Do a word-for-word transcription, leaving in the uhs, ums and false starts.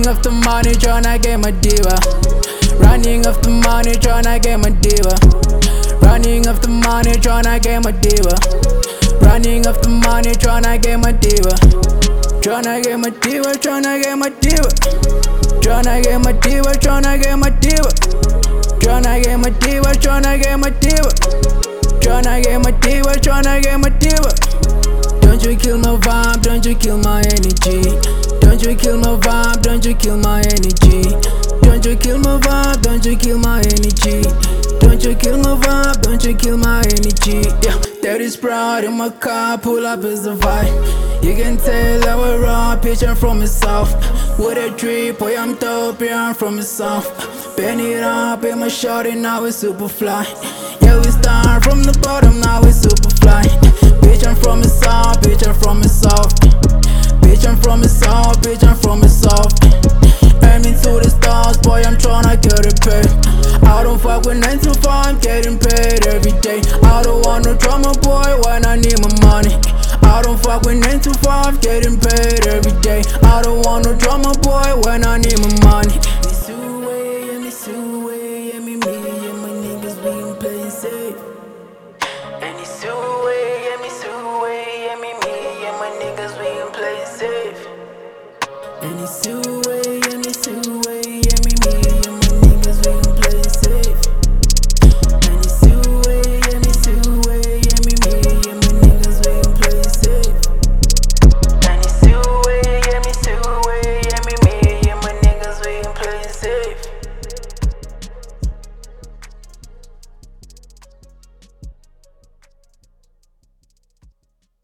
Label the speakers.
Speaker 1: Running after money, tryna get my diva. Running after money, tryna get my diva. Running after money, tryna get my diva. Running after money, tryna get my diva. Tryna get my diva, tryna get my diva. Tryna get my diva, tryna get my diva. Tryna get my diva, tryna get my diva. Tryna get my diva, tryna get my diva. Don't you kill my vibe, don't you kill my energy. Don't you kill my vibe, don't you kill my energy. Don't you kill my vibe, don't you kill my energy. Don't you kill my vibe, don't you kill my energy. Yeah, that is proud in my car, pull up is the vibe. You can tell I was raw, picture from the south. With a drip, boy I'm dope, yeah I'm from the south. Bend it up in my shorty, now it's super fly. Yeah, we start from the bottom, now it's super fly. Bitch I'm from the south, bitch I'm from the south. Bitch I'm from the south, bitch I'm from the south. Aiming to the stars, boy I'm tryna get it paid. I don't fuck with nine to five, I'm getting paid every day. I don't want no drama, boy, when I need my money. I don't fuck with nine to five, getting paid every day. I don't want no drama, boy, when I need my money.